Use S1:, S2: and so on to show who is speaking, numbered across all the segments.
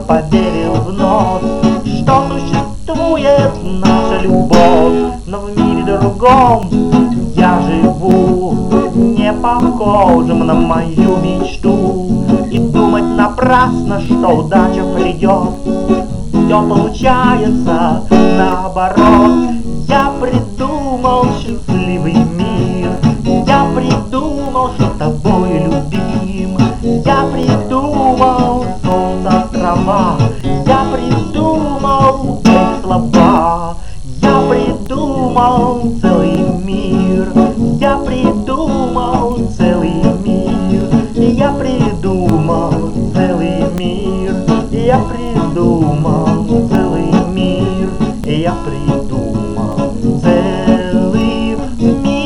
S1: поверил вновь, что существует наша любовь. Но в мире другом я живу, не похожим на мою мечту. И думать напрасно, что удача придет, все получается наоборот. Я придумал счастливый мир, я придумал, что тобой любим. Я придумал солнце, трава, я придумал эти слова. Я придумал целый мир, я придумал целый мир, я придумал целый мир, я придумал целый мир, я придумал целый мир.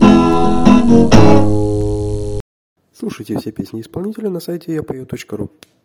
S2: Слушайте все песни исполнителя на сайте yapою.ru.